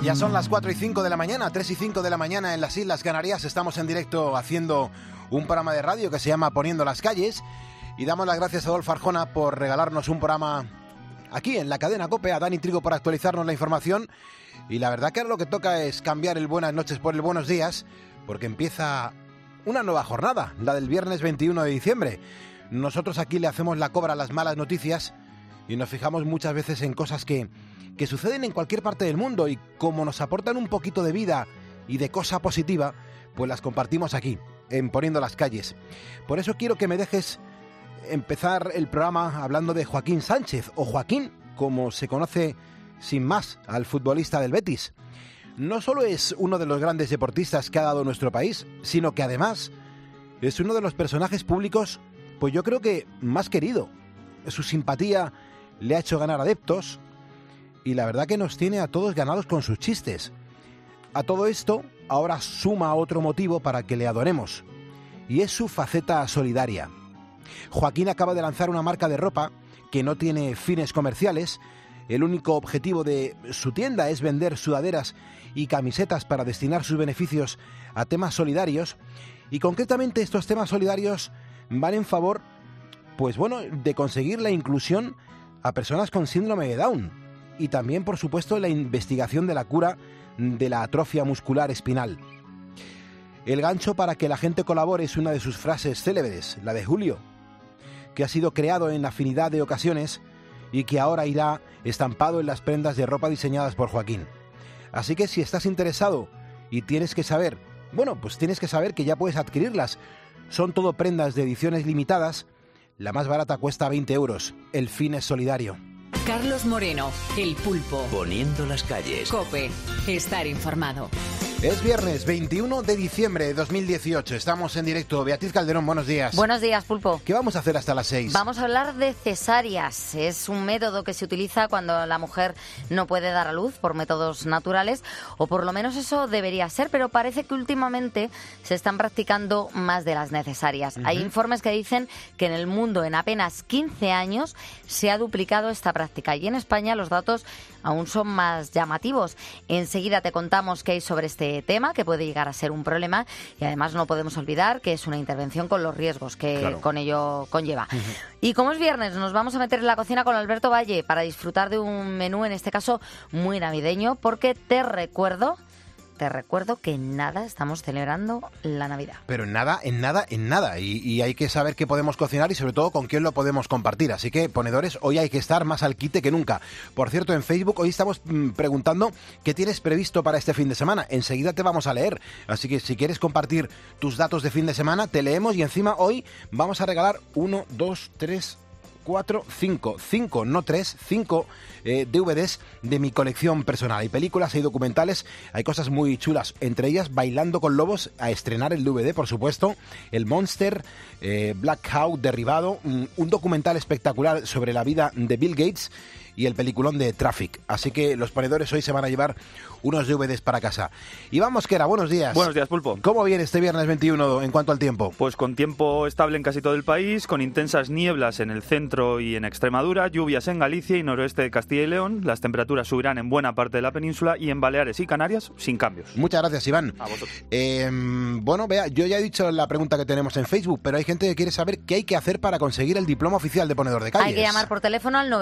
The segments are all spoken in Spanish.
Ya son las 4 y 5 de la mañana, 3 y 5 de la mañana en las Islas Canarias. Estamos en directo haciendo un programa de radio que se llama Poniendo las Calles. Y damos las gracias a Adolfo Arjona por regalarnos un programa aquí en la cadena COPE, a Dani Trigo por actualizarnos la información. Y la verdad que ahora lo que toca es cambiar el buenas noches por el buenos días, porque empieza una nueva jornada, la del viernes 21 de diciembre. Nosotros aquí le hacemos la cobra a las malas noticias y nos fijamos muchas veces en cosas que suceden en cualquier parte del mundo, y como nos aportan un poquito de vida y de cosa positiva, pues las compartimos aquí, en Poniendo las Calles. Por eso quiero que me dejes empezar el programa hablando de Joaquín Sánchez, o Joaquín, como se conoce sin más al futbolista del Betis. No solo es uno de los grandes deportistas que ha dado nuestro país, sino que además es uno de los personajes públicos, pues yo creo que más querido. Su simpatía le ha hecho ganar adeptos, y la verdad que nos tiene a todos ganados con sus chistes. A todo esto, ahora suma otro motivo para que le adoremos, y es su faceta solidaria. Joaquín acaba de lanzar una marca de ropa que no tiene fines comerciales. El único objetivo de su tienda es vender sudaderas y camisetas para destinar sus beneficios a temas solidarios, y concretamente estos temas solidarios van en favor, pues bueno, de conseguir la inclusión a personas con síndrome de Down, y también, por supuesto, la investigación de la cura de la atrofia muscular espinal. El gancho para que la gente colabore es una de sus frases célebres, la de Julio, que ha sido creado en afinidad de ocasiones y que ahora irá estampado en las prendas de ropa diseñadas por Joaquín. Así que si estás interesado y tienes que saber, bueno, pues tienes que saber que ya puedes adquirirlas. Son todo prendas de ediciones limitadas. La más barata cuesta 20 euros. El fin es solidario. Carlos Moreno, El Pulpo. Poniendo las Calles. COPE. Estar informado. Es viernes 21 de diciembre de 2018. Estamos en directo. Beatriz Calderón, buenos días. Buenos días, Pulpo. ¿Qué vamos a hacer hasta las 6? Vamos a hablar de cesáreas. Es un método que se utiliza cuando la mujer no puede dar a luz por métodos naturales, o por lo menos eso debería ser, pero parece que últimamente se están practicando más de las necesarias. Hay informes que dicen que en el mundo en apenas 15 años se ha duplicado esta práctica, y en España los datos aún son más llamativos. Enseguida te contamos qué hay sobre este tema, que puede llegar a ser un problema, y además no podemos olvidar que es una intervención con los riesgos que con ello conlleva. Y como es viernes, nos vamos a meter en la cocina con Alberto Valle para disfrutar de un menú, en este caso muy navideño, porque te recuerdo que en nada estamos celebrando la Navidad. Pero en nada. Y hay que saber qué podemos cocinar y sobre todo con quién lo podemos compartir. Así que, ponedores, hoy hay que estar más al quite que nunca. Por cierto, en Facebook hoy estamos preguntando qué tienes previsto para este fin de semana. Enseguida te vamos a leer. Así que si quieres compartir tus datos de fin de semana, te leemos, y encima hoy vamos a regalar 1, 2, 3... 4, 5, no 3, 5 DVDs de mi colección personal. Hay películas, hay documentales, hay cosas muy chulas, entre ellas Bailando con Lobos, a estrenar el DVD, por supuesto, el Monster, Black Hawk Derribado, un documental espectacular sobre la vida de Bill Gates, y el peliculón de Traffic. Así que los ponedores hoy se van a llevar unos DVDs para casa. Iván Mosquera, buenos días. Buenos días, Pulpo. ¿Cómo viene este viernes 21 en cuanto al tiempo? Pues con tiempo estable en casi todo el país, con intensas nieblas en el centro y en Extremadura, lluvias en Galicia y noroeste de Castilla y León. Las temperaturas subirán en buena parte de la península, y en Baleares y Canarias sin cambios. Muchas gracias, Iván. A vosotros. Bueno, vea, yo ya he dicho la pregunta que tenemos en Facebook, pero hay gente que quiere saber qué hay que hacer para conseguir el diploma oficial de ponedor de calles. Hay que llamar por teléfono al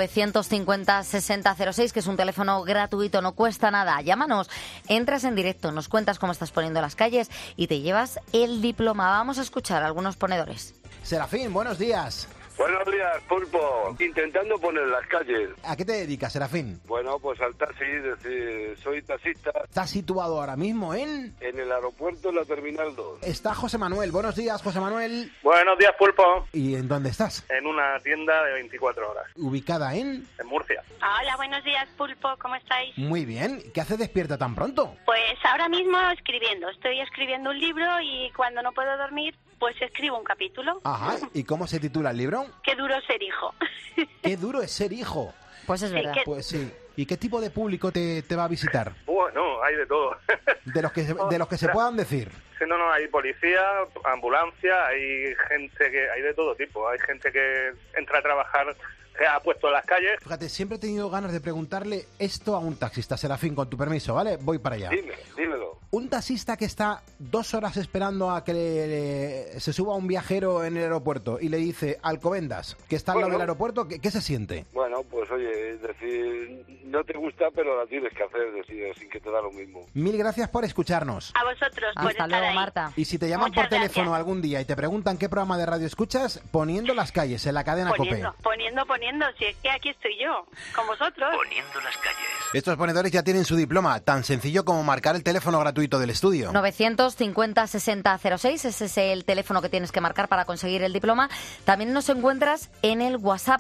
950-6006, que es un teléfono gratuito, no cuesta nada. Llámanos, entras en directo, nos cuentas cómo estás poniendo las calles y te llevas el diploma. Vamos a escuchar a algunos ponedores. Serafín, buenos días. Buenos días, Pulpo. Intentando poner las calles. ¿A qué te dedicas, Serafín? Bueno, pues al taxi, soy taxista. ¿Estás situado ahora mismo en el aeropuerto, en la Terminal 2. Está José Manuel. Buenos días, José Manuel. Buenos días, Pulpo. ¿Y en dónde estás? En una tienda de 24 horas. ¿Ubicada en? En Murcia. Hola, buenos días, Pulpo. ¿Cómo estáis? Muy bien. ¿Qué hace despierta tan pronto? Pues ahora mismo escribiendo. Estoy escribiendo un libro y cuando no puedo dormir, pues escribo un capítulo. Ajá. ¿Y cómo se titula el libro? Qué duro ser hijo. Qué duro es ser hijo. Pues es verdad. Pues sí. ¿Y qué tipo de público te va a visitar? Bueno, hay de todo. De los que se puedan decir. Sí, no, hay policía, ambulancia, hay gente hay de todo tipo. Hay gente que entra a trabajar ha puesto en las calles. Fíjate, siempre he tenido ganas de preguntarle esto a un taxista, Serafín, con tu permiso, ¿vale? Voy para allá. Dímelo. Un taxista que está 2 horas esperando a que se suba un viajero en el aeropuerto y le dice Alcobendas, que está al lado del aeropuerto, ¿qué se siente? Bueno, pues oye, es decir, no te gusta, pero la tienes que hacer, decir, sin que te da lo mismo. Mil gracias por escucharnos. A vosotros por Hasta estar luego, ahí. Marta. Y si te llaman Muchas por teléfono gracias. algún día y te preguntan qué programa de radio escuchas, Poniendo las calles en la cadena COPE. Poniendo, si es que aquí estoy yo, con vosotros. Poniendo las calles. Estos ponedores ya tienen su diploma, tan sencillo como marcar el teléfono gratuito del estudio. 950-6006, ese es el teléfono que tienes que marcar para conseguir el diploma. También nos encuentras en el WhatsApp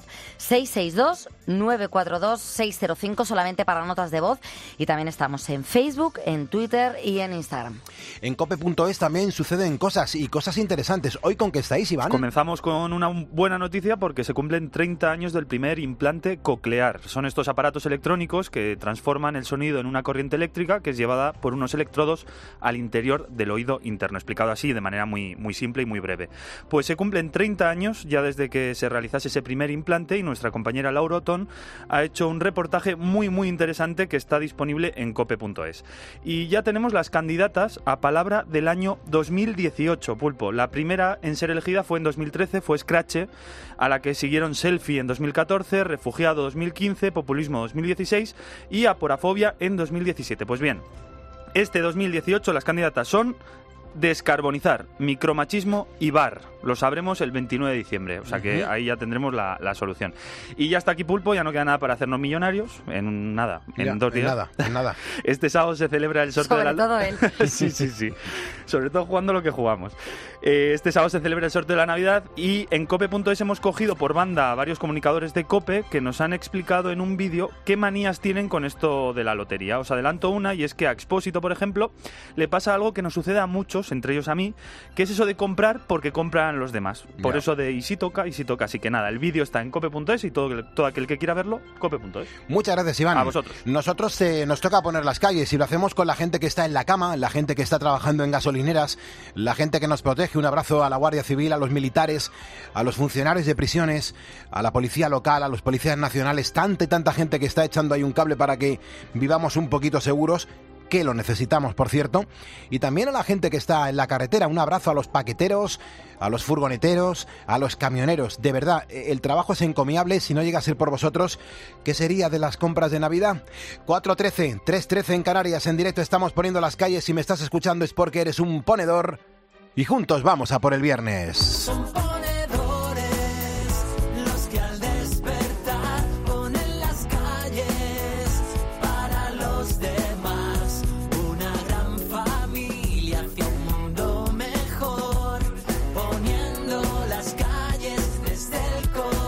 662-942-605, solamente para notas de voz. Y también estamos en Facebook, en Twitter y en Instagram. En cope.es también suceden cosas y cosas interesantes. ¿Hoy con qué estáis, Iván? Comenzamos con una buena noticia porque se cumplen 30 años del primer implante coclear. Son estos aparatos electrónicos que transforman el sonido en una corriente eléctrica que es llevada por unos electrodos al interior del oído interno, explicado así de manera muy simple y muy breve. Pues se cumplen 30 años ya desde que se realizase ese primer implante y nuestra compañera Laura Otón ha hecho un reportaje muy interesante que está disponible en cope.es. Y ya tenemos las candidatas a palabra del año 2018, Pulpo. La primera en ser elegida fue en 2013, fue Scratche, a la que siguieron Selfie en 2014, Refugiado 2015, Populismo 2016 y Aporafobia en 2017. Pues bien, este 2018 las candidatas son Descarbonizar, Micromachismo y Bar. Lo sabremos el 29 de diciembre, o sea que ahí ya tendremos la solución. Y ya está aquí, Pulpo, ya no queda nada para hacernos millonarios, en 2 días. En nada. Este sábado se celebra el sorteo Sobre de la... todo él. Sí. Sobre todo jugando lo que jugamos. Este sábado se celebra el sorteo de la Navidad y en cope.es hemos cogido por banda a varios comunicadores de Cope que nos han explicado en un vídeo qué manías tienen con esto de la lotería. Os adelanto una, y es que a Expósito, por ejemplo, le pasa algo que nos sucede a muchos, entre ellos a mí, que es eso de comprar porque compran los demás. Por eso de y si toca. Así que nada, el vídeo está en cope.es y todo aquel que quiera verlo, cope.es. Muchas gracias, Iván. A vosotros. Nosotros nos toca poner las calles y lo hacemos con la gente que está en la cama, la gente que está trabajando en gasolineras, la gente que nos protege. Un abrazo a la Guardia Civil, a los militares, a los funcionarios de prisiones, a la policía local, a los policías nacionales, tanta gente que está echando ahí un cable para que vivamos un poquito seguros, que lo necesitamos, por cierto, y también a la gente que está en la carretera. Un abrazo a los paqueteros, a los furgoneteros, a los camioneros. De verdad, el trabajo es encomiable. Si no llega a ser por vosotros, ¿qué sería de las compras de Navidad? 4:13, 3:13 en Canarias. En directo estamos poniendo las calles. Si me estás escuchando es porque eres un ponedor y juntos vamos a por el viernes. Son ponedores los que al despertar ponen las calles para los demás. Una gran familia hacia un mundo mejor, poniendo las calles desde el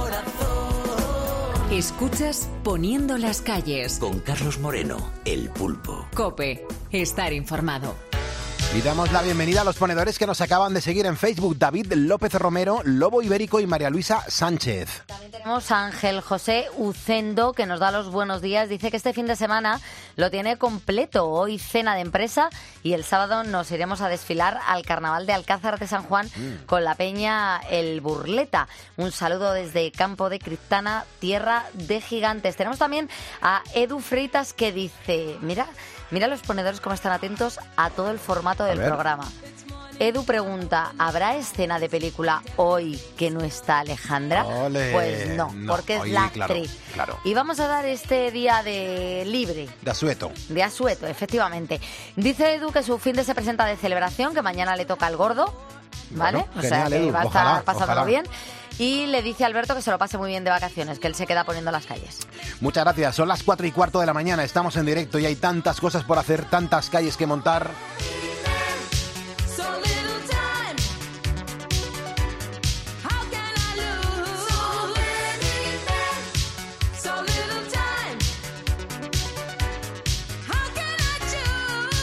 corazón. Escuchas Poniendo las calles. Con Carlos Moreno, el Pulpo. COPE. Estar informado. Y damos la bienvenida a los ponedores que nos acaban de seguir en Facebook: David López Romero, Lobo Ibérico y María Luisa Sánchez. También tenemos a Ángel José Ucendo, que nos da los buenos días. Dice que este fin de semana lo tiene completo. Hoy cena de empresa y el sábado nos iremos a desfilar al Carnaval de Alcázar de San Juan con la peña El Burleta. Un saludo desde Campo de Criptana, tierra de gigantes. Tenemos también a Edu Freitas, que dice, mira los ponedores cómo están atentos a todo el formato del programa. Edu pregunta, ¿habrá escena de película hoy que no está Alejandra? Ole, Pues no, porque es la actriz. Claro. Y vamos a dar este día de libre. De asueto. De asueto, efectivamente. Dice Edu que su fin de se presenta de celebración, que mañana le toca al gordo, ¿vale? Bueno, o sea, genial, que Edu, va a ojalá, estar pasándolo ojalá. bien. Y le dice a Alberto que se lo pase muy bien de vacaciones, que él se queda poniendo las calles. Muchas gracias. Son las 4:15 de la mañana. Estamos en directo y hay tantas cosas por hacer, tantas calles que montar. So little time, how can I lose? So many men, so little time, how can I choose?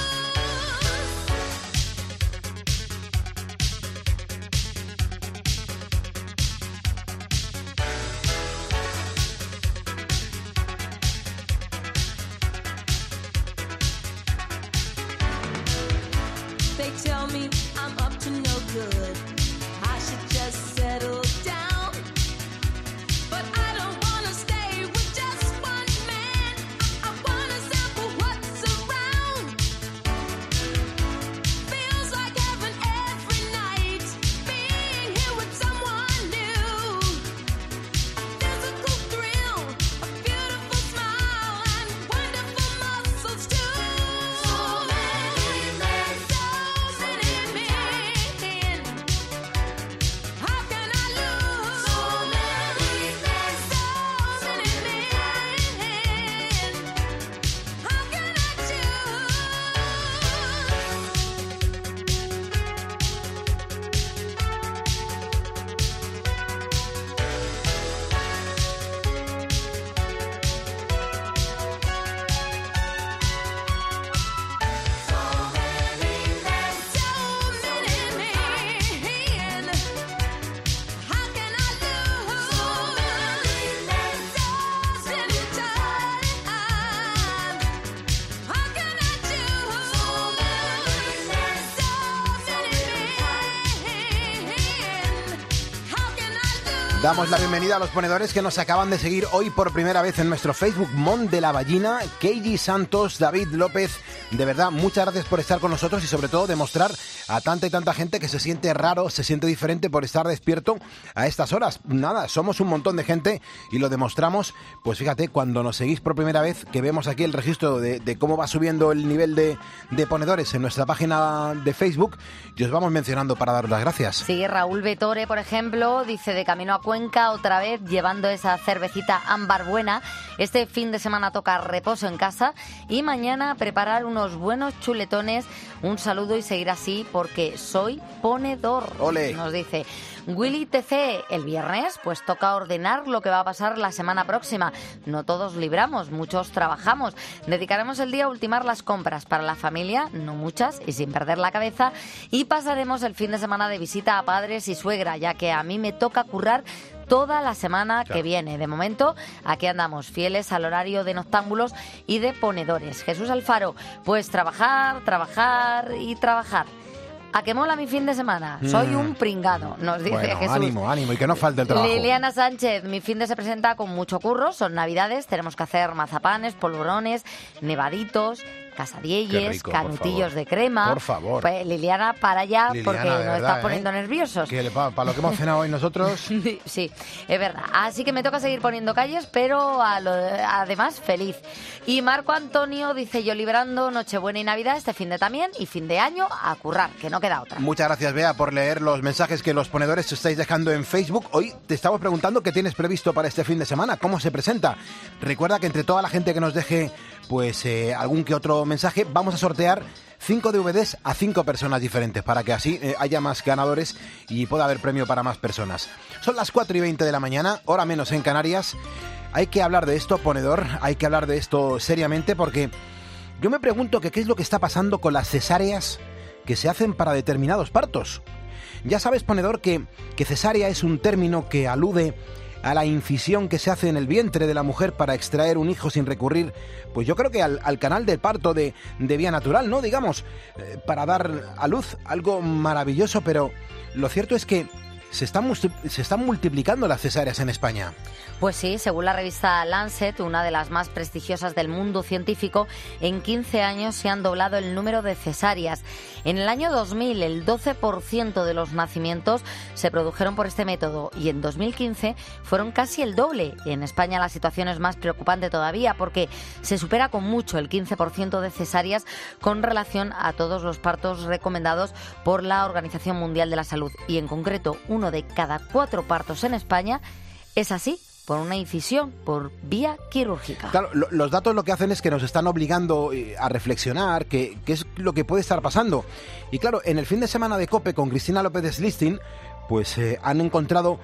Damos la bienvenida a los ponedores que nos acaban de seguir hoy por primera vez en nuestro Facebook, Mont de la Ballina, Keiji Santos, David López. De verdad, muchas gracias por estar con nosotros y sobre todo demostrar a tanta y tanta gente que se siente raro, se siente diferente por estar despierto a estas horas. Nada, somos un montón de gente y lo demostramos. Pues fíjate, cuando nos seguís por primera vez, que vemos aquí el registro de cómo va subiendo el nivel de ponedores en nuestra página de Facebook, y os vamos mencionando para daros las gracias. Sí, Raúl Betore, por ejemplo, dice: de camino a Cuenca otra vez, llevando esa cervecita ámbar buena. Este fin de semana toca reposo en casa y mañana preparar unos buenos chuletones. Un saludo y seguir así porque soy ponedor. ¡Ole! Nos dice Willy TC. El viernes pues toca ordenar lo que va a pasar la semana próxima. No todos libramos, muchos trabajamos. Dedicaremos el día a ultimar las compras para la familia, no muchas y sin perder la cabeza, y pasaremos el fin de semana de visita a padres y suegra, ya que a mí me toca currar toda la semana que viene. De momento, aquí andamos, fieles al horario de noctámbulos y de ponedores. Jesús Alfaro, pues trabajar, trabajar y trabajar. ¿A qué mola mi fin de semana? Soy un pringado, nos dice Bueno, Jesús. ánimo, y que no falte el trabajo. Liliana Sánchez, mi fin de se presenta con mucho curro, son navidades, tenemos que hacer mazapanes, polvorones, nevaditos, casadielles, rico, canutillos de crema. Por favor. Pues, Liliana, para ya, Liliana, porque de nos verdad, estás poniendo nerviosos. Que para lo que hemos cenado hoy nosotros... Sí, es verdad. Así que me toca seguir poniendo calles, pero además feliz. Y Marco Antonio dice: yo librando Nochebuena y Navidad este fin de también, y fin de año a currar, que no queda otra. Muchas gracias, Bea, por leer los mensajes que los ponedores estáis dejando en Facebook. Hoy te estamos preguntando qué tienes previsto para este fin de semana, cómo se presenta. Recuerda que entre toda la gente que nos deje pues algún que otro mensaje, vamos a sortear 5 DVDs a 5 personas diferentes, para que así haya más ganadores y pueda haber premio para más personas. Son las 4:20 de la mañana, hora menos en Canarias. Hay que hablar de esto, ponedor, hay que hablar de esto seriamente, porque yo me pregunto que qué es lo que está pasando con las cesáreas que se hacen para determinados partos. Ya sabes, ponedor, que cesárea es un término que alude a la incisión que se hace en el vientre de la mujer para extraer un hijo sin recurrir, pues yo creo que al canal del parto de vía natural, ¿no? Digamos, para dar a luz, algo maravilloso, pero lo cierto es que se están multiplicando las cesáreas en España. Pues sí, según la revista Lancet, una de las más prestigiosas del mundo científico, en 15 años se han doblado el número de cesáreas. En el año 2000, el 12% de los nacimientos se produjeron por este método y en 2015 fueron casi el doble. En España la situación es más preocupante todavía porque se supera con mucho el 15% de cesáreas con relación a todos los partos recomendados por la Organización Mundial de la Salud. Y en concreto, 1 de cada 4 partos en España es así, por una incisión, por vía quirúrgica. Claro, los datos lo que hacen es que nos están obligando a reflexionar qué es lo que puede estar pasando. Y claro, en el fin de semana de COPE con Cristina López Slistin, pues se han encontrado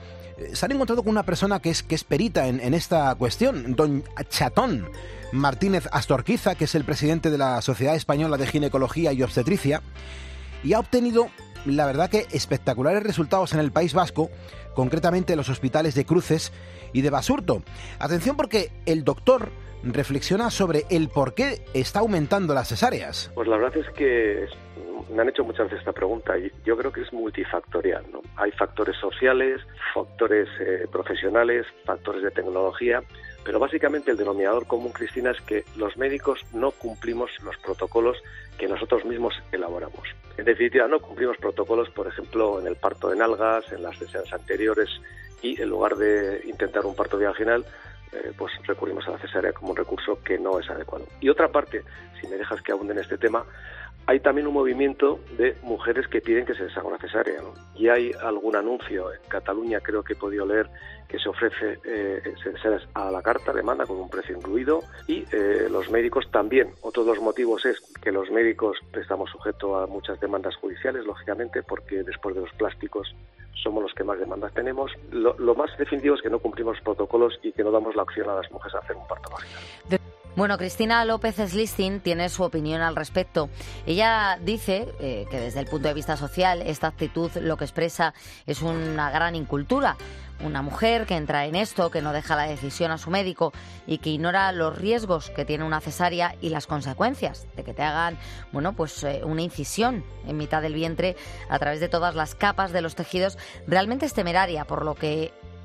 con una persona que es perita en esta cuestión, don Chatón Martínez Astorquiza, que es el presidente de la Sociedad Española de Ginecología y Obstetricia, y ha obtenido, la verdad, que espectaculares resultados en el País Vasco, concretamente en los hospitales de Cruces y de Basurto. Atención, porque el doctor reflexiona sobre el por qué está aumentando las cesáreas. Pues la verdad es que me han hecho muchas veces esta pregunta y yo creo que es multifactorial, ¿no? Hay factores sociales, factores profesionales, factores de tecnología, pero básicamente el denominador común, Cristina, es que los médicos no cumplimos los protocolos que nosotros mismos elaboramos. En definitiva, no cumplimos protocolos, por ejemplo, en el parto de nalgas, en las cesáreas anteriores, y en lugar de intentar un parto vaginal, pues recurrimos a la cesárea como un recurso que no es adecuado. Y otra parte, si me dejas que abunde en este tema, hay también un movimiento de mujeres que piden que se les haga una cesárea, ¿no? Y hay algún anuncio en Cataluña, creo que he podido leer, que se ofrece cesáreas a la carta, demanda con un precio incluido, y los médicos también. Otro de los motivos es que los médicos estamos sujetos a muchas demandas judiciales, lógicamente, porque después de los plásticos somos los que más demandas tenemos. Lo más definitivo es que no cumplimos protocolos y que no damos la opción a las mujeres a hacer un parto vaginal. Bueno, Cristina López Slistin tiene su opinión al respecto. Ella dice que desde el punto de vista social esta actitud lo que expresa es una gran incultura. Una mujer que entra en esto, que no deja la decisión a su médico y que ignora los riesgos que tiene una cesárea y las consecuencias de que te hagan, bueno, pues una incisión en mitad del vientre a través de todas las capas de los tejidos, realmente es temeraria, por lo que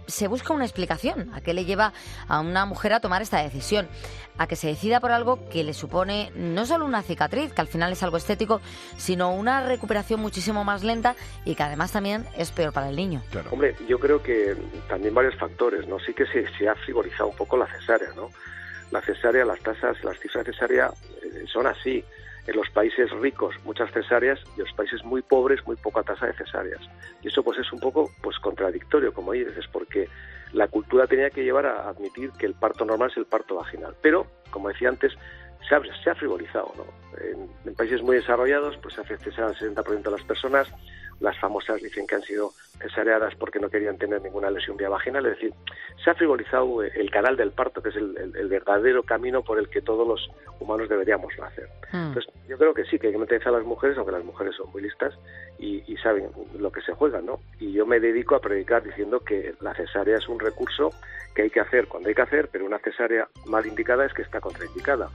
se busca una explicación a qué le lleva a una mujer a tomar esta decisión, a que se decida por algo que le supone no solo una cicatriz, que al final es algo estético, sino una recuperación muchísimo más lenta y que además también es peor para el niño. Claro. Hombre, yo creo que también varios factores, ¿no? Sí que se ha frivolizado un poco la cesárea, ¿no? La cesárea, las cifras de cesárea son así. En los países ricos muchas cesáreas y en los países muy pobres muy poca tasa de cesáreas. Y eso pues es un poco pues contradictorio, como dices, porque la cultura tenía que llevar a admitir que el parto normal es el parto vaginal. Pero, como decía antes, se ha frivolizado, ¿no? En países muy desarrollados pues se hace cesárea al 70% de las personas. Las famosas dicen que han sido cesareadas porque no querían tener ninguna lesión vía vaginal. Es decir, se ha frivolizado el canal del parto, que es el verdadero camino por el que todos los humanos deberíamos nacer. Entonces, yo creo que sí, que hay que meterse a las mujeres, aunque las mujeres son muy listas y saben lo que se juegan, ¿no? Y yo me dedico a predicar diciendo que la cesárea es un recurso que hay que hacer cuando hay que hacer, pero una cesárea mal indicada es que está contraindicada.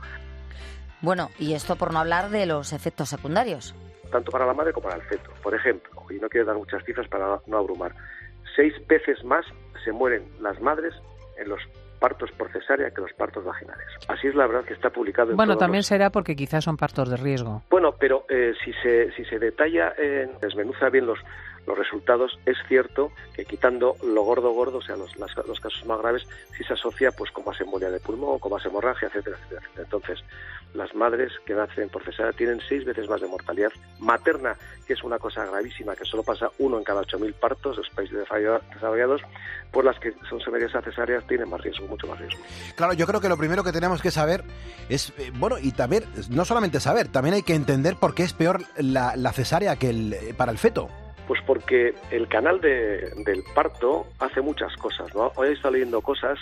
Bueno, y esto por no hablar de los efectos secundarios. Tanto para la madre como para el feto. Por ejemplo, y no quiero dar muchas cifras para no abrumar, 6 veces más se mueren las madres en los partos por cesárea que los partos vaginales. Así es la verdad que está publicado en Bueno, todos también los... será porque quizás son partos de riesgo. Bueno, pero si se detalla, desmenuza bien los resultados, es cierto que quitando lo gordo, o sea, los casos más graves, sí se asocia pues con más embolia de pulmón, con más hemorragia, etcétera, etcétera, etcétera. Entonces, las madres que nacen por cesárea tienen 6 veces más de mortalidad materna, que es una cosa gravísima, que solo pasa 1 en cada 8.000 partos de los países desarrollados, por las que son sometidas a cesáreas tienen más riesgo, mucho más riesgo. Claro, yo creo que lo primero que tenemos que saber es, y también, no solamente saber, también hay que entender por qué es peor la cesárea que para el feto. Pues porque el canal del parto hace muchas cosas, ¿no? Hoy he estado leyendo cosas,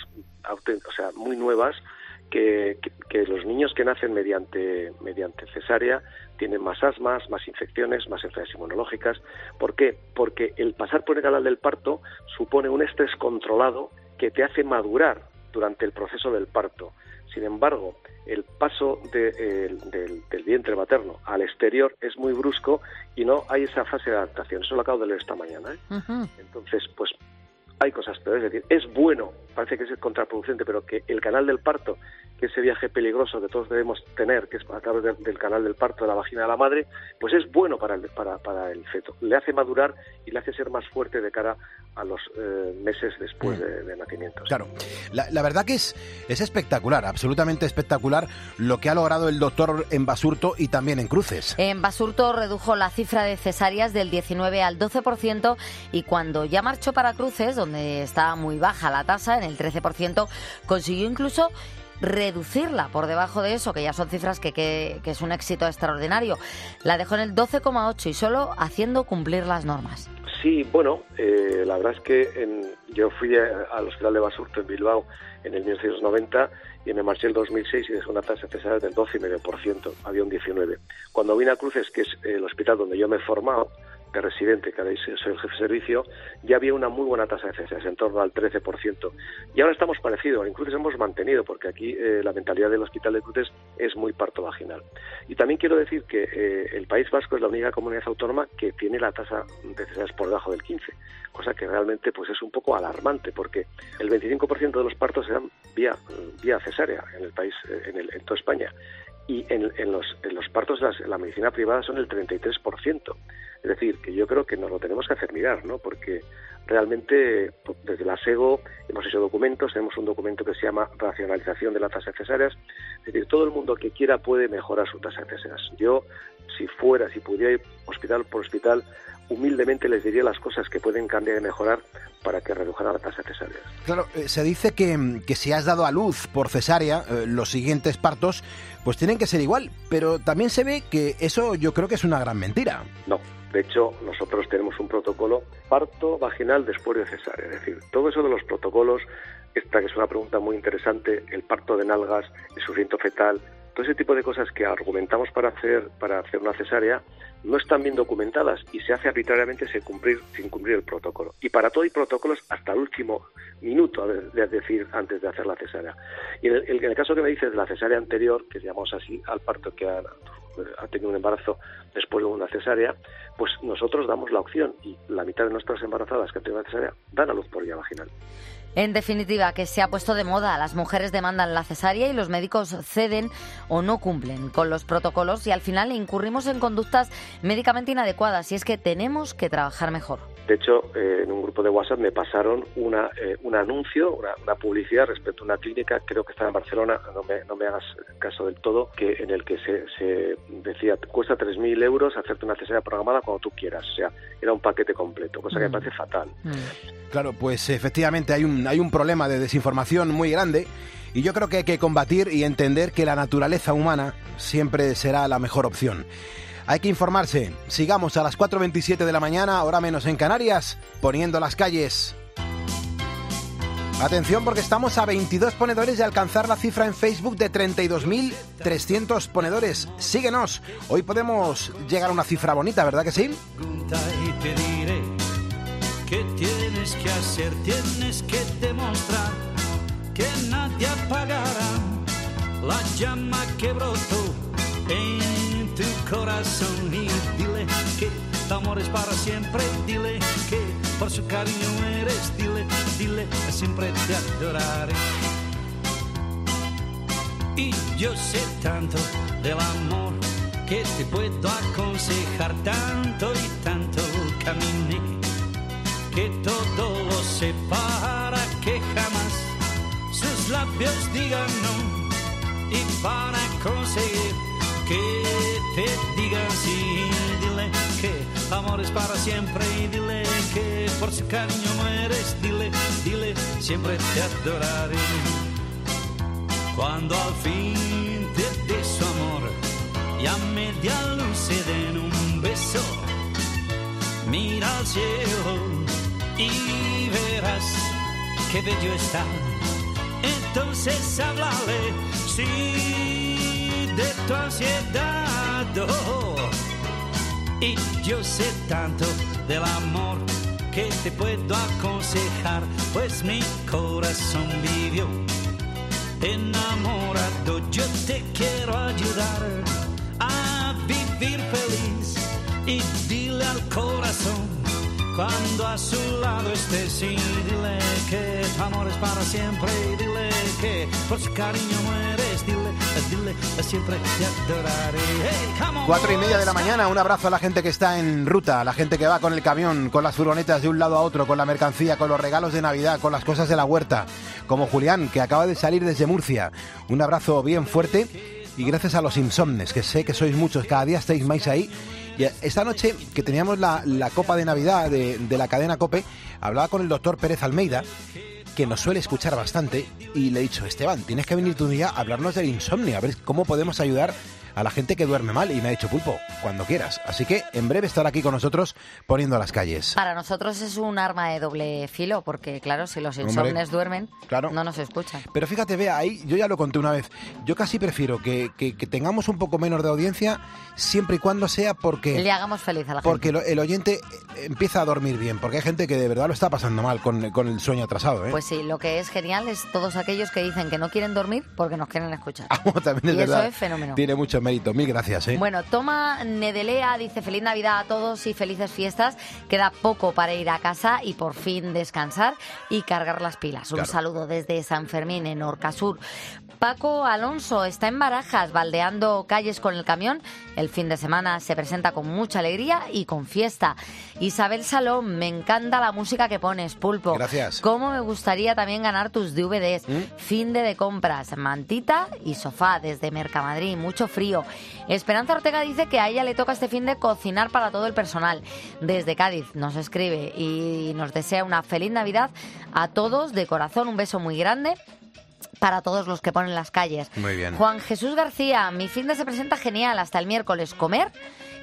muy nuevas, que los niños que nacen mediante cesárea tienen más asmas, más infecciones, más enfermedades inmunológicas. ¿Por qué? Porque el pasar por el canal del parto supone un estrés controlado que te hace madurar durante el proceso del parto. Sin embargo, el paso del vientre materno al exterior es muy brusco y no hay esa fase de adaptación. Eso lo acabo de leer esta mañana, ¿eh? Uh-huh. Entonces, pues hay cosas peores. Es decir, es bueno, parece que es contraproducente, pero que el canal del parto, que ese viaje peligroso que todos debemos tener, que es a través del canal del parto de la vagina de la madre, pues es bueno para el feto. Le hace madurar y le hace ser más fuerte de cara a los meses después de nacimiento. Claro, la verdad que es espectacular, absolutamente espectacular lo que ha logrado el doctor en Basurto y también en Cruces. En Basurto redujo la cifra de cesáreas del 19 al 12% y cuando ya marchó para Cruces, donde estaba muy baja la tasa, en el 13%, consiguió incluso reducirla por debajo de eso, que ya son cifras que es un éxito extraordinario. La dejó en el 12,8 y solo haciendo cumplir las normas. Sí, bueno, la verdad es que yo fui al Hospital de Basurto en Bilbao en el 1990 y me marché el 2006 y dejé una tasa de cesáreas del 12,5%, había un 19%. Cuando vine a Cruces, que es el hospital donde yo me he formado, de residente, que ahora soy el jefe de servicio, ya había una muy buena tasa de cesáreas, en torno al 13%. Y ahora estamos parecidos, en Cruces hemos mantenido, porque aquí la mentalidad del Hospital de Cruces es muy parto vaginal. Y también quiero decir que el País Vasco es la única comunidad autónoma que tiene la tasa de cesáreas por debajo del 15%, cosa que realmente pues es un poco alarmante, porque el 25% de los partos se dan vía cesárea en el país, en toda España. Y en los partos de la medicina privada son el 33%. Es decir, que yo creo que nos lo tenemos que hacer mirar, ¿no? Porque realmente desde la SEGO hemos hecho documentos, tenemos un documento que se llama Racionalización de la tasa de cesáreas. Es decir, todo el mundo que quiera puede mejorar su tasa de cesáreas. Yo, si pudiera ir hospital por hospital, humildemente les diría las cosas que pueden cambiar y mejorar para que redujeran la tasa de cesáreas. Claro, se dice que si has dado a luz por cesárea, los siguientes partos pues tienen que ser igual, pero también se ve que eso yo creo que es una gran mentira. No, de hecho nosotros tenemos un protocolo parto vaginal después de cesárea, es decir, todo eso de los protocolos, esta que es una pregunta muy interesante, el parto de nalgas, el sufrimiento fetal, todo ese tipo de cosas que argumentamos para hacer una cesárea no están bien documentadas y se hace arbitrariamente sin cumplir el protocolo. Y para todo hay protocolos hasta el último minuto, es decir, antes de hacer la cesárea. Y en el caso que me dices de la cesárea anterior, que llamamos así al parto que ha tenido un embarazo después de una cesárea, pues nosotros damos la opción y la mitad de nuestras embarazadas que han tenido una cesárea dan a luz por vía vaginal. En definitiva, que se ha puesto de moda. Las mujeres demandan la cesárea y los médicos ceden o no cumplen con los protocolos y al final incurrimos en conductas médicamente inadecuadas y es que tenemos que trabajar mejor. De hecho, en un grupo de WhatsApp me pasaron un anuncio, una publicidad respecto a una clínica, creo que estaba en Barcelona, no me hagas caso del todo, en el que se decía, cuesta 3.000 euros hacerte una cesárea programada cuando tú quieras. O sea, era un paquete completo, cosa que me parece fatal. Claro, pues efectivamente hay un problema de desinformación muy grande y yo creo que hay que combatir y entender que la naturaleza humana siempre será la mejor opción. Hay que informarse. Sigamos a las 4:27 de la mañana, hora menos en Canarias, poniendo las calles. Atención porque estamos a 22 ponedores de alcanzar la cifra en Facebook de 32.300 ponedores. Síguenos. Hoy podemos llegar a una cifra bonita, ¿verdad que sí? Y te diré qué tienes que hacer, tienes que demostrar que nadie apagará la llama que brotó en tu corazón y dile que tu amor es para siempre, dile que por su cariño eres, dile siempre te adoraré. Y yo sé tanto del amor que te puedo aconsejar, tanto y tanto caminé, que todo lo sé para que jamás sus labios digan no, y para conseguir que te digan sí, dile que amor es para siempre y dile que por su cariño mueres, dile siempre te adoraré. Cuando al fin te dé su amor y a media luz se den un beso, mira al cielo y verás qué bello está. Entonces háblale, sí, de tu ansiedad. Oh, y yo sé tanto del amor que te puedo aconsejar, pues mi corazón vivió enamorado. Yo te quiero ayudar a vivir feliz y dile al corazón cuando a su lado estés y dile que tu amor es para siempre y dile que por su cariño mueres, dile siempre te adoraré. Hey, 4:30 de la mañana, un abrazo a la gente que está en ruta, a la gente que va con el camión, con las furgonetas de un lado a otro, con la mercancía, con los regalos de Navidad, con las cosas de la huerta, como Julián, que acaba de salir desde Murcia. Un abrazo bien fuerte y gracias a los insomnes, que sé que sois muchos, cada día estáis más ahí. Y esta noche, que teníamos la copa de Navidad de la cadena COPE, hablaba con el doctor Pérez Almeida, que nos suele escuchar bastante, y le he dicho, Esteban, tienes que venir tu día a hablarnos del insomnio, a ver cómo podemos ayudar a la gente que duerme mal. Y me ha dicho, Pulpo, cuando quieras. Así que en breve estará aquí con nosotros poniendo las calles. Para nosotros es un arma de doble filo, porque claro, si los insomnes duermen, claro, no nos escuchan. Pero fíjate, Bea, ahí yo ya lo conté una vez, yo casi prefiero que tengamos un poco menos de audiencia siempre y cuando sea porque le hagamos feliz a la gente. Porque el oyente empieza a dormir bien, porque hay gente que de verdad lo está pasando mal con el sueño atrasado, ¿eh? Pues sí, lo que es genial es todos aquellos que dicen que no quieren dormir porque nos quieren escuchar. También es y verdad. eso es fenómeno. Tiene mucho mérito, mil gracias, ¿eh? Bueno, Toma Nedelea dice feliz Navidad a todos y felices fiestas. Queda poco para ir a casa y por fin descansar y cargar las pilas. Claro. Un saludo desde San Fermín, en Orcasur. Paco Alonso está en Barajas, baldeando calles con el camión. El fin de semana se presenta con mucha alegría y con fiesta. Isabel Salón, me encanta la música que pones, Pulpo. Gracias. Cómo me gustaría también ganar tus DVDs. Fin de compras, mantita y sofá desde Mercamadrid, mucho frío. Esperanza Ortega dice que a ella le toca este fin de cocinar para todo el personal. Desde Cádiz nos escribe y nos desea una feliz Navidad a todos de corazón. Un beso muy grande para todos los que ponen las calles. Muy bien. Juan Jesús García, mi fin de se presenta genial hasta el miércoles. Comer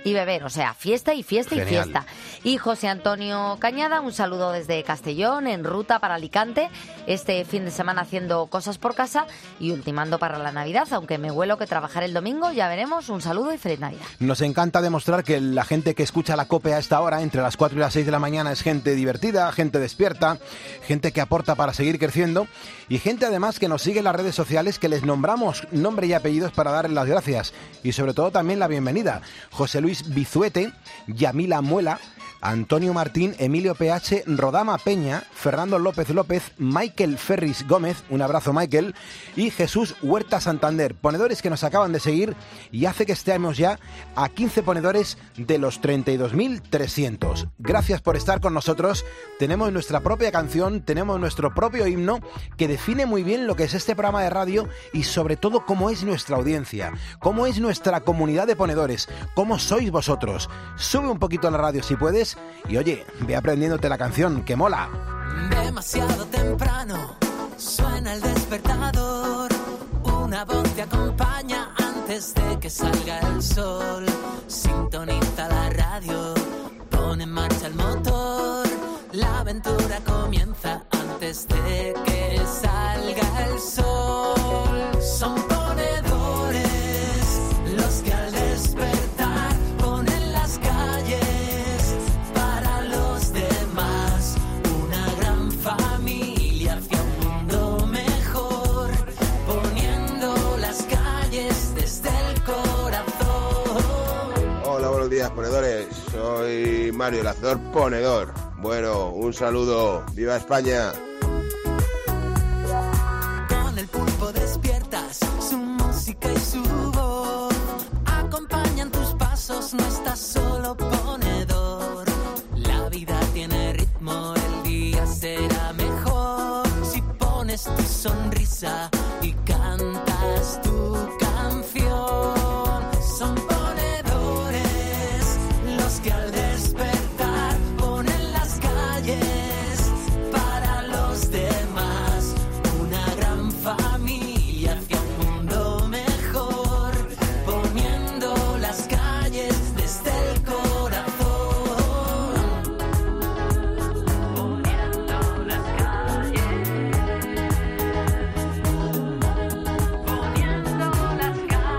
y beber, o sea, fiesta y fiesta. Genial. Y fiesta. Y José Antonio Cañada, un saludo desde Castellón, en ruta para Alicante, este fin de semana haciendo cosas por casa y ultimando para la Navidad, aunque me huelo que trabajar el domingo, ya veremos. Un saludo y feliz Navidad. Nos encanta demostrar que la gente que escucha la COPE a esta hora, entre las 4 y las 6 de la mañana, es gente divertida, gente despierta, gente que aporta para seguir creciendo y gente además que nos sigue en las redes sociales, que les nombramos nombre y apellidos para darles las gracias y sobre todo también la bienvenida. José Luis Bizuete, Yamila Muela, Antonio Martín, Emilio PH, Rodama Peña, Fernando López López, Michael Ferris Gómez, un abrazo Michael, y Jesús Huerta Santander, ponedores que nos acaban de seguir y hace que estemos ya a 15 ponedores de los 32.300. Gracias por estar con nosotros, tenemos nuestra propia canción, tenemos nuestro propio himno que define muy bien lo que es este programa de radio y sobre todo cómo es nuestra audiencia, cómo es nuestra comunidad de ponedores, cómo sois vosotros. Sube un poquito la radio si puedes y oye, ve aprendiéndote la canción, que mola. Demasiado temprano suena el despertador, una voz te acompaña antes de que salga el sol. Sintoniza la radio, pone en marcha el motor, la aventura comienza antes de que salga el sol. Son ponedores los que al despertar ponen las calles para los demás, una gran familia hacia un mundo mejor, poniendo las calles desde el corazón. Hola, buenos días, ponedores. Soy Mario, el hacedor ponedor. Bueno, un saludo. ¡Viva España! Con el pulpo despiertas, su música y su voz acompañan tus pasos, no estás solo ponedor. La vida tiene ritmo, el día será mejor si pones tu sonrisa y cantas tu canción. Son ponedores los que al despertar ponen las calles para los demás, una gran familia hacia un mundo mejor, poniendo las calles desde el corazón, poniendo las calles, poniendo las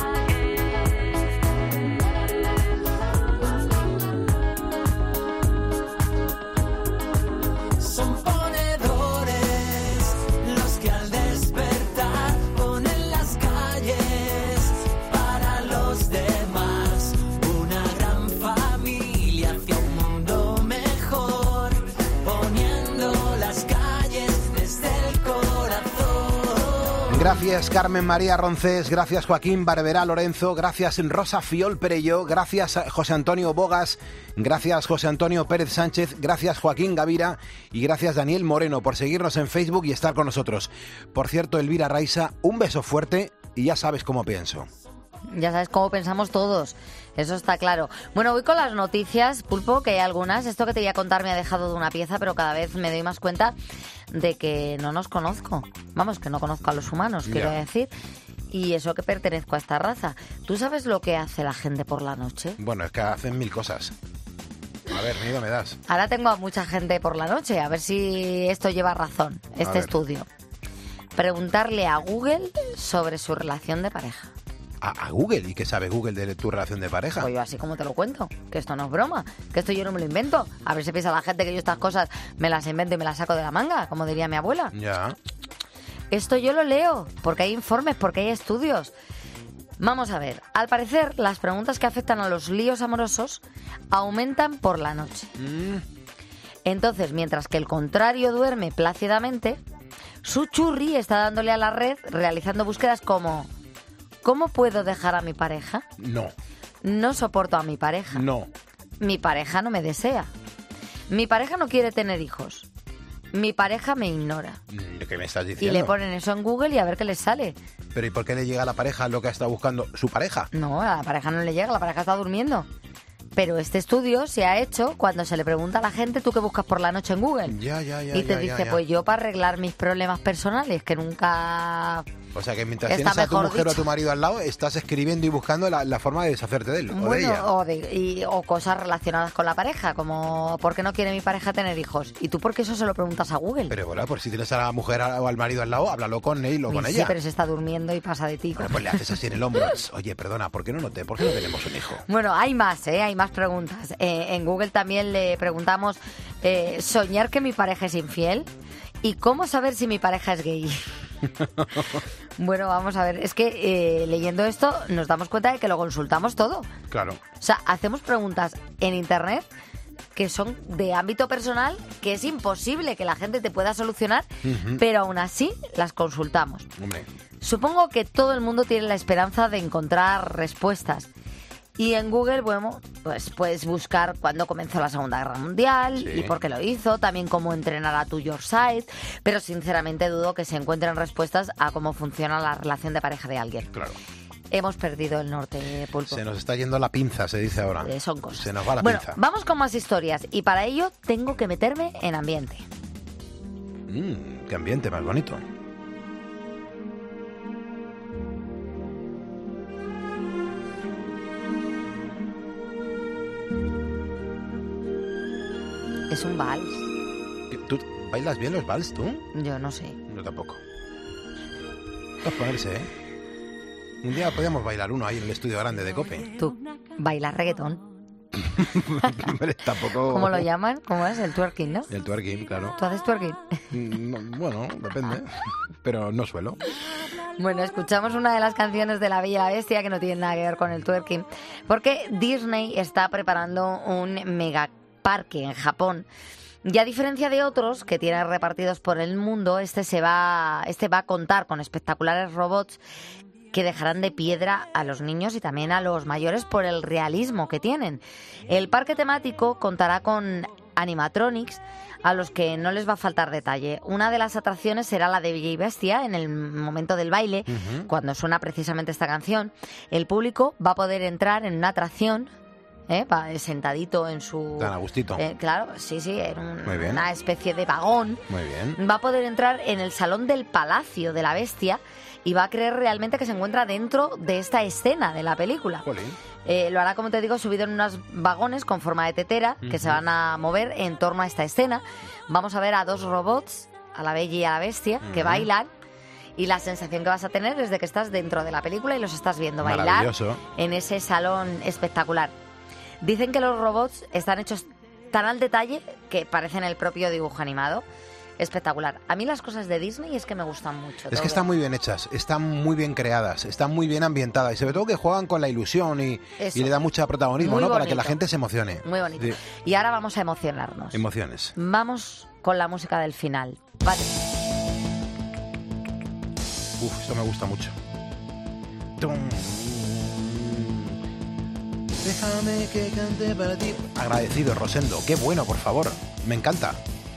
calles. Son ponedores los que al despertar ponen las calles para los demás, una gran familia hacia un mundo mejor, poniendo las calles desde el corazón. Gracias Carmen María Roncés, gracias Joaquín Barberá Lorenzo, gracias Rosa Fiol Perello, gracias José Antonio Bogas, gracias José Antonio Pérez Sánchez, gracias Joaquín Gavira y gracias Daniel Moreno por seguirnos en Facebook y estar con nosotros. Por cierto, Elvira Raiza, un beso fuerte y ya sabes cómo pienso. Ya sabes cómo pensamos todos, eso está claro. Bueno, voy con las noticias, Pulpo, que hay algunas. Esto que te voy a contar me ha dejado de una pieza, pero cada vez me doy más cuenta de que no nos conozco. Vamos, que no conozco a los humanos, quiero decir. Y eso que pertenezco a esta raza. ¿Tú sabes lo que hace la gente por la noche? Bueno, es que hacen mil cosas. A ver, miedo me das. Ahora tengo a mucha gente por la noche, a ver si esto lleva razón, este estudio. Preguntarle a Google sobre su relación de pareja. A Google. ¿Y qué sabe Google de tu relación de pareja? Pues yo así como te lo cuento, que esto no es broma, que esto yo no me lo invento. A ver si piensa la gente que yo estas cosas me las invento y me las saco de la manga, como diría mi abuela. Ya. Esto yo lo leo, porque hay informes, porque hay estudios. Vamos a ver, al parecer las preguntas que afectan a los líos amorosos aumentan por la noche. Entonces, mientras que el contrario duerme plácidamente, su churri está dándole a la red realizando búsquedas como: ¿cómo puedo dejar a mi pareja? No. No soporto a mi pareja. No. Mi pareja no me desea. Mi pareja no quiere tener hijos. Mi pareja me ignora. ¿Qué me estás Y diciendo? le ponen eso en Google y a ver qué les sale. ¿Pero y por qué le llega a la pareja lo que está buscando su pareja? No, a la pareja no le llega, la pareja está durmiendo. Pero este estudio se ha hecho cuando se le pregunta a la gente: ¿tú qué buscas por la noche en Google? Ya. Y te dice, pues yo para arreglar mis problemas personales, que nunca O sea que mientras Está tienes a tu mejor mujer o a dicho. tu marido al lado, estás escribiendo y buscando la forma de deshacerte de él o de Bueno, ella. o cosas relacionadas con la pareja, como ¿por qué no quiere mi pareja tener hijos? ¿Y tú por qué eso se lo preguntas a Google? Pero bueno, pues si tienes a la mujer o al marido al lado, háblalo con él o con Sí, ella. pero se está durmiendo y pasa de ti. Bueno, pues le haces así en el hombro. Oye, perdona, ¿por qué no tenemos un hijo? Bueno, hay más preguntas. En Google también le preguntamos ¿soñar que mi pareja es infiel? ¿Y cómo saber si mi pareja es gay? Bueno, vamos a ver, es que leyendo esto nos damos cuenta de que lo consultamos todo. Claro. O sea, hacemos preguntas en internet que son de ámbito personal, que es imposible que la gente te pueda solucionar, pero aún así las consultamos. Hombre. Supongo que todo el mundo tiene la esperanza de encontrar respuestas. Y en Google, bueno, pues puedes buscar cuándo comenzó la Segunda Guerra Mundial Sí. y por qué lo hizo, también cómo entrenar a tu Yorkshire, pero sinceramente dudo que se encuentren respuestas a cómo funciona la relación de pareja de alguien. Claro. Hemos perdido el norte, Pulpo. Se nos está yendo la pinza, se dice ahora. Son cosas. Se nos va la Bueno, pinza. vamos con más historias y para ello tengo que meterme en ambiente. Qué ambiente más bonito. Es un vals. ¿Tú bailas bien los vals, tú? Yo no sé. Yo tampoco. A ponerse, ¿eh? Un día podíamos bailar uno ahí en el estudio grande de COPE. ¿Tú bailas reggaetón? Hombre, tampoco... ¿Cómo lo llaman? ¿Cómo es? El twerking, ¿no? El twerking, claro. ¿Tú haces twerking? Bueno, depende. Pero no suelo. Bueno, escuchamos una de las canciones de La Bella y la Bestia que no tiene nada que ver con el twerking, porque Disney está preparando un megaparque en Japón. Y a diferencia de otros que tiene repartidos por el mundo, este va a contar con espectaculares robots que dejarán de piedra a los niños y también a los mayores por el realismo que tienen. El parque temático contará con animatronics a los que no les va a faltar detalle. Una de las atracciones será la de Bella y Bestia en el momento del baile, cuando suena precisamente esta canción. El público va a poder entrar en una atracción, sentadito en su... Tan a gustito. Claro, sí, en Muy bien. una especie de vagón. Muy bien. Va a poder entrar en el salón del Palacio de la Bestia y va a creer realmente que se encuentra dentro de esta escena de la película. Jolín. Lo hará, como te digo, subido en unos vagones con forma de tetera que se van a mover en torno a esta escena. Vamos a ver a dos robots, a la Bella y a la Bestia, que bailan. Y la sensación que vas a tener es de que estás dentro de la película y los estás viendo bailar Maravilloso. en ese salón espectacular. Dicen que los robots están hechos tan al detalle que parecen el propio dibujo animado. Espectacular. A mí las cosas de Disney es que me gustan mucho. Es todo. que están muy bien hechas, están muy bien creadas, están muy bien ambientadas y sobre todo que juegan con la ilusión y le da mucho protagonismo, Muy ¿no? Para que bonito. la gente se emocione. Muy bonito. Sí. Y ahora vamos a emocionarnos. Emociones. Vamos con la música del final. Vale. Esto me gusta mucho. Tum. Déjame que cante para ti. Agradecido, Rosendo. Qué bueno, por favor. Me encanta.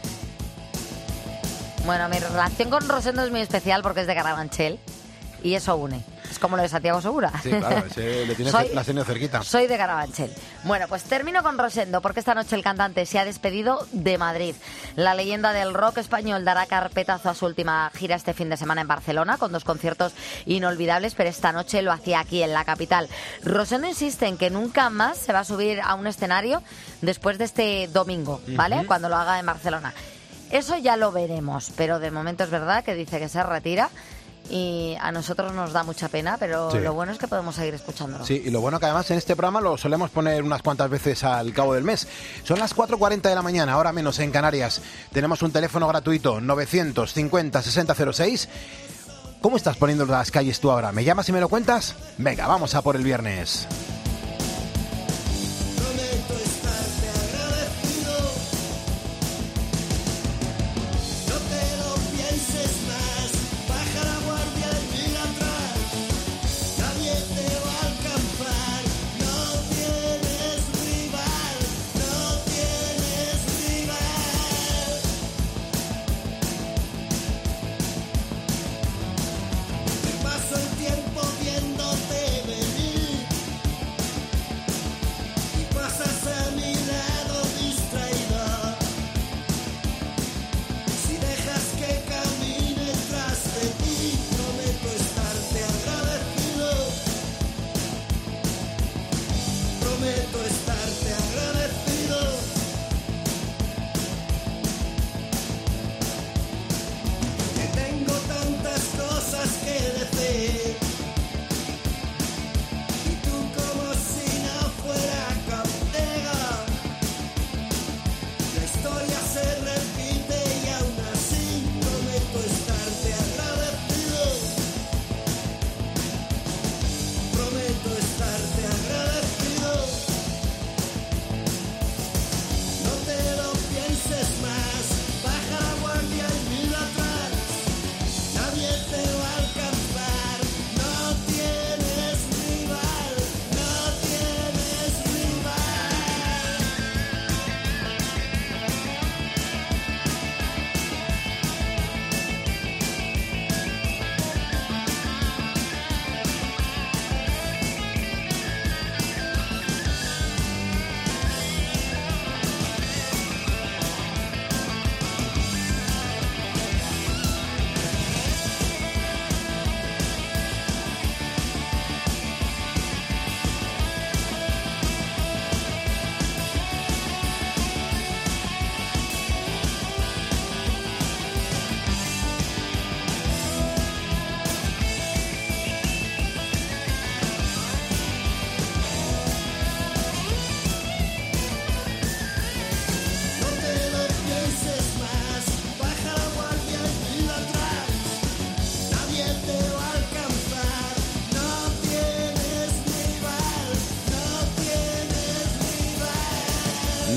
Bueno, mi relación con Rosendo es muy especial porque es de Carabanchel y eso une. Es como lo de Santiago Segura. Sí, claro, ese la has tenido cerquita. Soy de Carabanchel. Bueno, pues termino con Rosendo porque esta noche el cantante se ha despedido de Madrid. La leyenda del rock español dará carpetazo a su última gira este fin de semana en Barcelona con 2 conciertos inolvidables, pero esta noche lo hacía aquí en la capital. Rosendo insiste en que nunca más se va a subir a un escenario después de este domingo, ¿vale? Cuando lo haga en Barcelona. Eso ya lo veremos, pero de momento es verdad que dice que se retira y a nosotros nos da mucha pena, pero Sí. lo bueno es que podemos seguir escuchándolo. Sí, y lo bueno que además en este programa lo solemos poner unas cuantas veces al cabo del mes. Son las 4:40 de la mañana, ahora menos en Canarias. Tenemos un teléfono gratuito, 950-6006. ¿Cómo estás poniendo las calles tú ahora? ¿Me llamas y me lo cuentas? Venga, vamos a por el viernes. No te lo pienses más, baja la guardia y mira atrás. Nadie te va a alcanzar, no tienes rival, no tienes rival. Me paso el tiempo viéndote venir,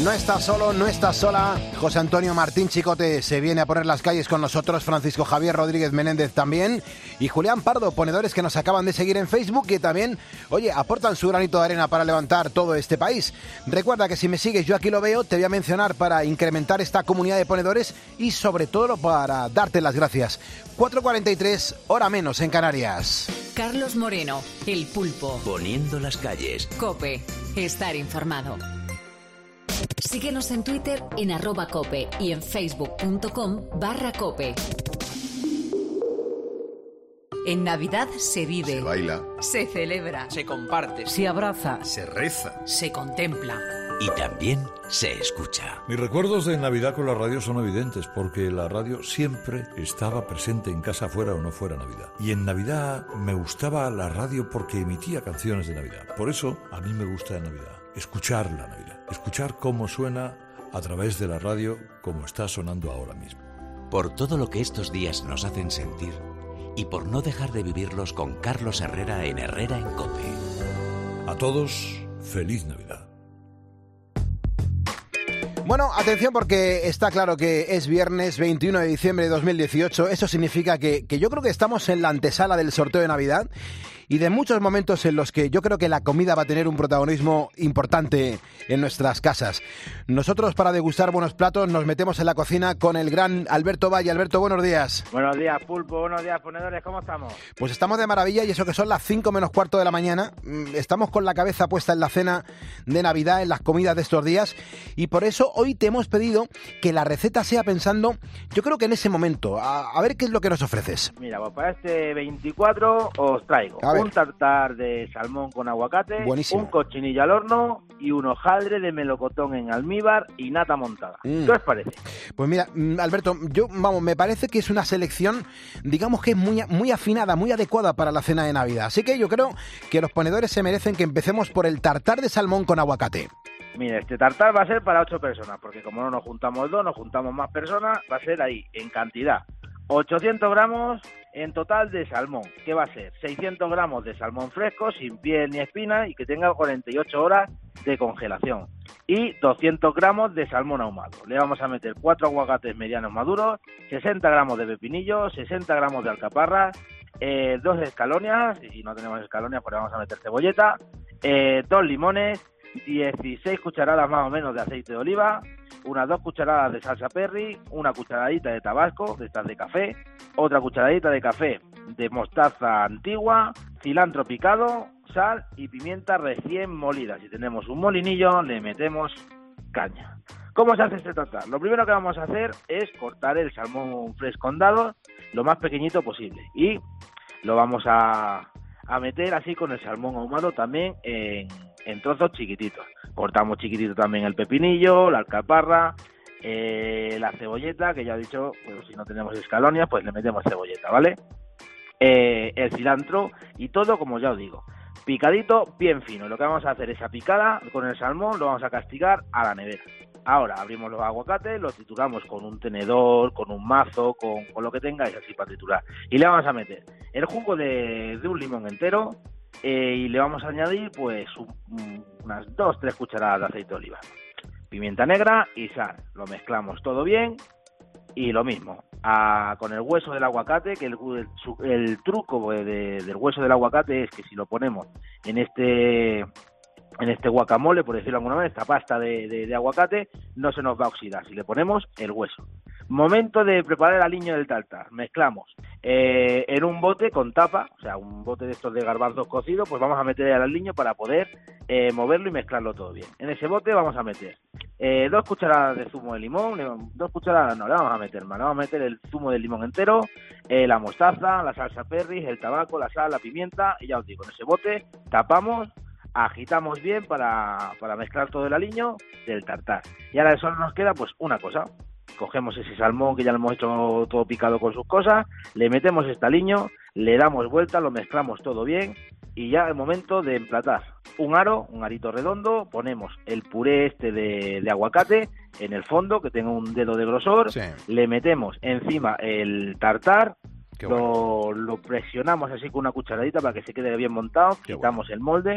No estás solo, no estás sola. José Antonio Martín Chicote se viene a poner las calles con nosotros, Francisco Javier Rodríguez Menéndez también, y Julián Pardo, ponedores que nos acaban de seguir en Facebook y también, oye, aportan su granito de arena para levantar todo este país. Recuerda que si me sigues, yo aquí lo veo, te voy a mencionar para incrementar esta comunidad de ponedores y sobre todo para darte las gracias. 4:43, hora menos en Canarias. Carlos Moreno, El Pulpo. Poniendo las calles. COPE. Estar informado. Síguenos en Twitter en @cope y en facebook.com/cope. En Navidad se vive, Se baila, se celebra, se comparte, se abraza, se reza. se contempla. Y también se escucha. Mis recuerdos de Navidad con la radio son evidentes, porque la radio siempre estaba presente en casa, fuera o no fuera Navidad. Y en Navidad me gustaba la radio porque emitía canciones de Navidad. Por eso a mí me gusta la Navidad, escuchar la Navidad, escuchar cómo suena a través de la radio, como está sonando ahora mismo. Por todo lo que estos días nos hacen sentir y por no dejar de vivirlos con Carlos Herrera en Herrera en COPE. A todos, feliz Navidad. Bueno, atención porque está claro que es viernes 21 de diciembre de 2018. Eso significa que yo creo que estamos en la antesala del sorteo de Navidad y de muchos momentos en los que yo creo que la comida va a tener un protagonismo importante en nuestras casas. Nosotros, para degustar buenos platos, nos metemos en la cocina con el gran Alberto Valle. Alberto, buenos días. Buenos días, Pulpo. Buenos días, ponedores. ¿Cómo estamos? Pues estamos de maravilla, y eso que son las 5 menos cuarto de la mañana. Estamos con la cabeza puesta en la cena de Navidad, en las comidas de estos días, y por eso hoy te hemos pedido que la receta sea pensando, yo creo que en ese momento. A ver qué es lo que nos ofreces. Mira, pues para este 24 os traigo un tartar de salmón con aguacate, buenísimo, un cochinillo al horno y un hojaldre de melocotón en almíbar y nata montada. ¿Qué os parece? Pues mira, Alberto, me parece que es una selección, digamos que es muy afinada, muy adecuada para la cena de Navidad. Así que yo creo que los ponedores se merecen que empecemos por el tartar de salmón con aguacate. Mira, este tartar va a ser para 8 personas, porque como no nos juntamos 2, nos juntamos más personas, va a ser ahí, en cantidad. 800 gramos en total de salmón, que va a ser 600 gramos de salmón fresco, sin piel ni espina, y que tenga 48 horas de congelación. Y 200 gramos de salmón ahumado. Le vamos a meter 4 aguacates medianos maduros, 60 gramos de pepinillo, 60 gramos de alcaparras, 2 escalonias, y si no tenemos escalonias, pues le vamos a meter cebolleta, 2 limones, 16 cucharadas más o menos de aceite de oliva, unas 2 cucharadas de salsa Perry, una cucharadita de tabasco, de estas de café, otra cucharadita de café de mostaza antigua, cilantro picado, sal y pimienta recién molida. Si tenemos un molinillo, le metemos caña. ¿Cómo se hace este tartar? Lo primero que vamos a hacer es cortar el salmón fresco en dados lo más pequeñito posible, y lo vamos a meter así con el salmón ahumado también en trozos chiquititos. Cortamos chiquitito también el pepinillo, la alcaparra, la cebolleta, que ya he dicho, pues si no tenemos escalonias, pues le metemos cebolleta, ¿vale? El cilantro y todo, como ya os digo, picadito bien fino. Lo que vamos a hacer es, a picada con el salmón, lo vamos a castigar a la nevera. Ahora abrimos los aguacates, los trituramos con un tenedor, con un mazo, con lo que tengáis así para triturar. Y le vamos a meter el jugo de un limón entero, y le vamos a añadir pues unas 2-3 cucharadas de aceite de oliva, pimienta negra y sal. Lo mezclamos todo bien, y lo mismo con el hueso del aguacate, que el truco del hueso del aguacate es que si lo ponemos en este guacamole, por decirlo de alguna manera, esta pasta de aguacate, no se nos va a oxidar si le ponemos el hueso. Momento de preparar el aliño del tartar. Mezclamos en un bote con tapa, o sea, un bote de estos de garbanzos cocidos, pues vamos a meter el aliño para poder moverlo y mezclarlo todo bien. En ese bote vamos a meter 2 cucharadas de zumo de limón, 2 cucharadas no, le vamos a meter más, le vamos a meter el zumo de limón entero, la mostaza, la salsa Perry, el tabaco, la sal, la pimienta, y ya os digo, en ese bote tapamos, agitamos bien para mezclar todo el aliño del tartar. Y ahora solo nos queda pues una cosa. Cogemos ese salmón que ya lo hemos hecho todo picado con sus cosas, le metemos este aliño, le damos vuelta, lo mezclamos todo bien, y ya es momento de emplatar. Un arito redondo, ponemos el puré este de aguacate en el fondo, que tenga un dedo de grosor, sí. Le metemos encima el tartar, lo presionamos así con una cucharadita para que se quede bien montado, quitamos el molde,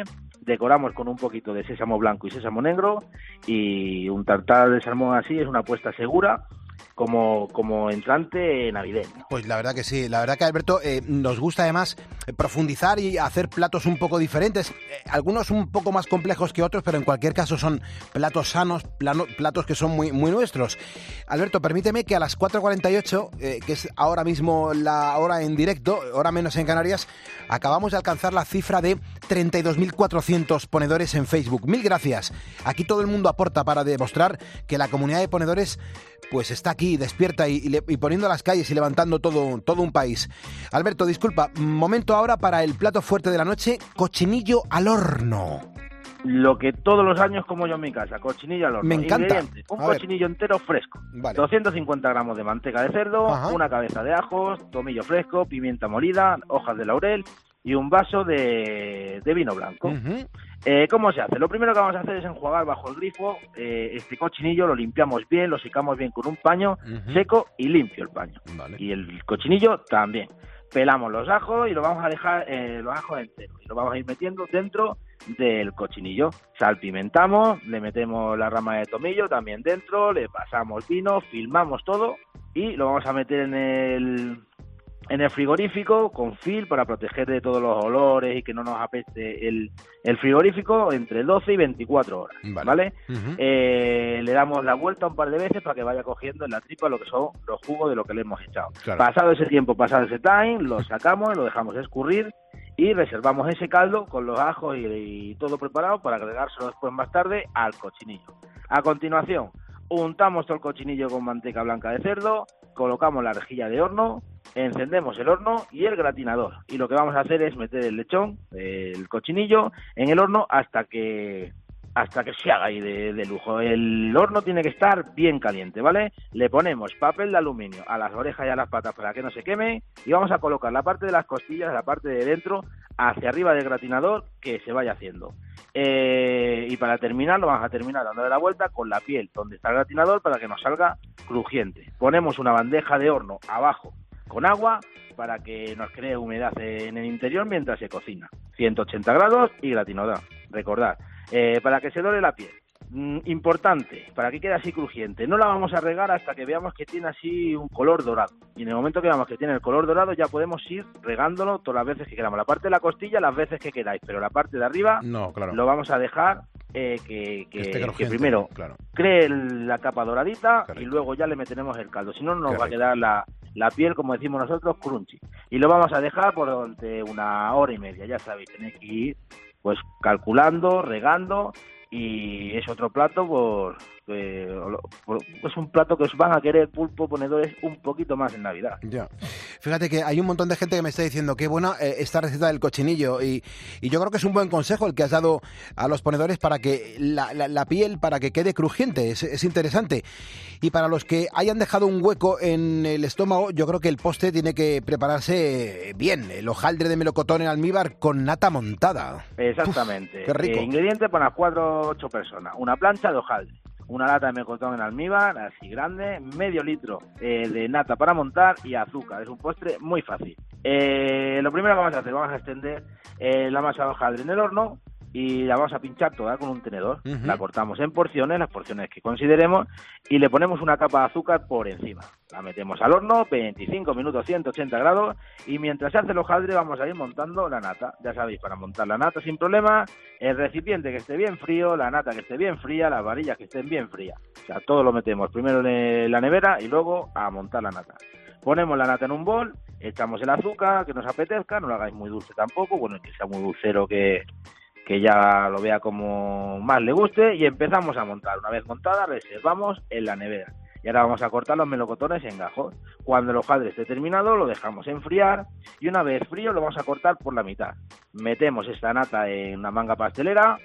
decoramos con un poquito de sésamo blanco y sésamo negro, y un tartar de salmón así es una apuesta segura como entrante navideño. Pues la verdad que sí, la verdad que Alberto, nos gusta además profundizar y hacer platos un poco diferentes, algunos un poco más complejos que otros, pero en cualquier caso son platos sanos, platos que son muy, muy nuestros. Alberto, permíteme que a las 4:48, que es ahora mismo la hora en directo, hora menos en Canarias, acabamos de alcanzar la cifra de 32.400 ponedores en Facebook. Mil gracias. Aquí todo el mundo aporta para demostrar que la comunidad de ponedores pues está aquí, despierta y poniendo las calles y levantando todo un país. Alberto, disculpa, momento ahora para el plato fuerte de la noche, cochinillo al horno. Lo que todos los años como yo en mi casa, cochinillo al horno. Me encanta. Un cochinillo entero fresco. Vale. 250 gramos de manteca de cerdo, Ajá. una cabeza de ajos, tomillo fresco, pimienta molida, hojas de laurel y un vaso de vino blanco. ¿Cómo se hace? Lo primero que vamos a hacer es enjuagar bajo el grifo este cochinillo, lo limpiamos bien, lo secamos bien con un paño seco y limpio el paño. Vale. Y el cochinillo también. Pelamos los ajos y lo vamos a dejar los ajos enteros y lo vamos a ir metiendo dentro del cochinillo. Salpimentamos, le metemos la rama de tomillo también dentro, le pasamos vino, filmamos todo y lo vamos a meter en el frigorífico con film para proteger de todos los olores y que no nos apeste el frigorífico entre 12 y 24 horas, ¿vale? Le damos la vuelta un par de veces para que vaya cogiendo en la tripa lo que son los jugos de lo que le hemos echado. Claro. Pasado ese tiempo, pasado ese time, lo sacamos, lo dejamos escurrir y reservamos ese caldo con los ajos y todo preparado para agregárselo después más tarde al cochinillo. A continuación, untamos todo el cochinillo con manteca blanca de cerdo, colocamos la rejilla de horno, encendemos el horno y el gratinador. Y lo que vamos a hacer es meter el lechón, el cochinillo, en el horno hasta que se haga ahí de lujo. El horno tiene que estar bien caliente, ¿vale? Le ponemos papel de aluminio a las orejas y a las patas para que no se queme y vamos a colocar la parte de las costillas, la parte de dentro, hacia arriba del gratinador que se vaya haciendo. Y para terminar, lo vamos a terminar dándole la vuelta con la piel donde está el gratinador para que nos salga crujiente. Ponemos una bandeja de horno abajo con agua para que nos cree humedad en el interior mientras se cocina. 180 grados y gratinador. Recordad, para que se dore la piel. Importante, para que quede así crujiente. No la vamos a regar hasta que veamos que tiene así un color dorado. Y en el momento que veamos que tiene el color dorado ya podemos ir regándolo todas las veces que queramos. La parte de la costilla las veces que queráis, pero la parte de arriba No, claro. lo vamos a dejar que esté crujiente, que primero claro. cree la capa doradita y luego ya le meteremos el caldo. Si no, nos va a quedar la piel, como decimos nosotros, crunchy. Y lo vamos a dejar por durante 1 hora y media. Ya sabéis, tenéis que ir pues calculando, regando. Y es otro plato es un plato que os van a querer pulpo ponedores un poquito más en Navidad. Ya. Fíjate que hay un montón de gente que me está diciendo qué buena esta receta del cochinillo y yo creo que es un buen consejo el que has dado a los ponedores para que la piel, para que quede crujiente, es interesante. Y para los que hayan dejado un hueco en el estómago, yo creo que el postre tiene que prepararse bien, el hojaldre de melocotón en almíbar con nata montada. Exactamente. Uf, qué rico. Ingredientes para 4 o 8 personas. Una plancha de hojaldre, una lata de melocotón en almíbar, así grande, medio litro de nata para montar y azúcar. Es un postre muy fácil. Lo primero que vamos a hacer, vamos a extender la masa de hojaldre en el horno y la vamos a pinchar toda con un tenedor. La cortamos en porciones, las porciones que consideremos, y le ponemos una capa de azúcar por encima. La metemos al horno, 25 minutos, 180 grados, y mientras se hace el hojaldre vamos a ir montando la nata. Ya sabéis, para montar la nata sin problema, el recipiente que esté bien frío, la nata que esté bien fría, las varillas que estén bien frías. O sea, todo lo metemos primero en la nevera y luego a montar la nata. Ponemos la nata en un bol, echamos el azúcar que nos apetezca, no lo hagáis muy dulce tampoco, bueno, que sea muy dulcero que ya lo vea como más le guste, y empezamos a montar. Una vez montada, reservamos en la nevera. Y ahora vamos a cortar los melocotones en gajos. Cuando el hojaldre esté terminado, lo dejamos enfriar y una vez frío lo vamos a cortar por la mitad. Metemos esta nata en una manga pastelera,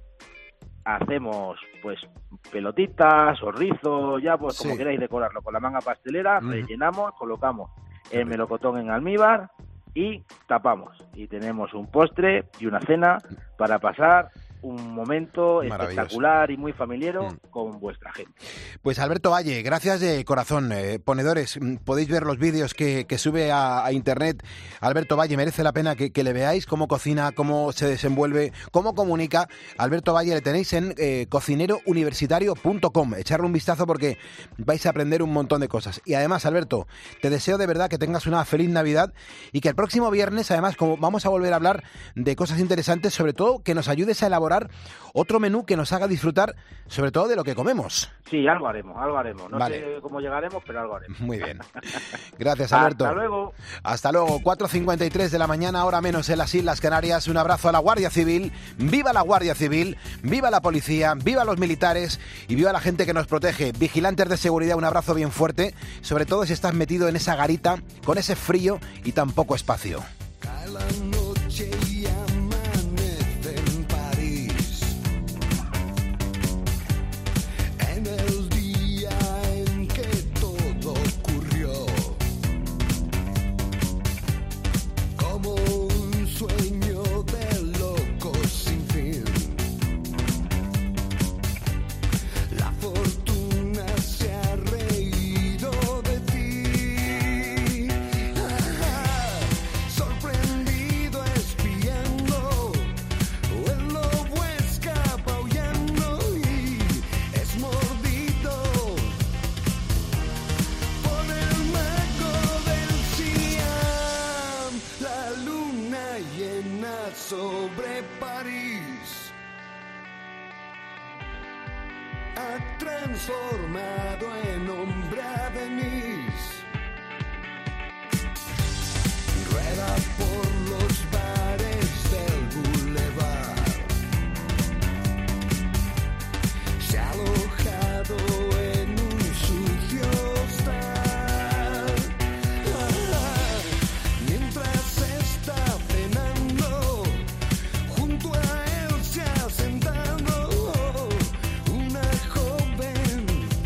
hacemos pues pelotitas o rizos, ya pues como queráis decorarlo con la manga pastelera, rellenamos, colocamos el melocotón en almíbar y tapamos. Y tenemos un postre y una cena para pasar un momento Maravilloso. espectacular y muy familiero con vuestra gente. Pues Alberto Valle, gracias de corazón. Ponedores, podéis ver los vídeos que sube a internet. Alberto Valle, merece la pena que le veáis cómo cocina, cómo se desenvuelve, cómo comunica. Alberto Valle le tenéis en cocinerouniversitario.com. Echarle un vistazo porque vais a aprender un montón de cosas. Y además, Alberto, te deseo de verdad que tengas una feliz Navidad y que el próximo viernes, además, como vamos a volver a hablar de cosas interesantes, sobre todo que nos ayudes a elaborar otro menú que nos haga disfrutar, sobre todo de lo que comemos. Sí, algo haremos. No Vale. sé cómo llegaremos, pero algo haremos. Muy bien. Gracias, Alberto. Hasta luego. Hasta luego. 4:53 de la mañana, hora menos en las Islas Canarias. Un abrazo a la Guardia Civil. ¡Viva la Guardia Civil! ¡Viva la policía! ¡Viva los militares! Y viva la gente que nos protege. Vigilantes de seguridad, un abrazo bien fuerte. Sobre todo si estás metido en esa garita, con ese frío y tan poco espacio. Cae la noche y amanece en París. En el día en que todo ocurrió, como un sueño de locos sin fin. La fortuna se ha reído de ti. Sorprendido espiando, el lobo escapa huyendo y es mordido por el mago del Siam. La luna llena sobre París ha transformado en hombre a Denise. Rueda por los bares del boulevard. Se ha alojado en un sucio hostal. Mientras está cenando, junto a él se ha sentado una joven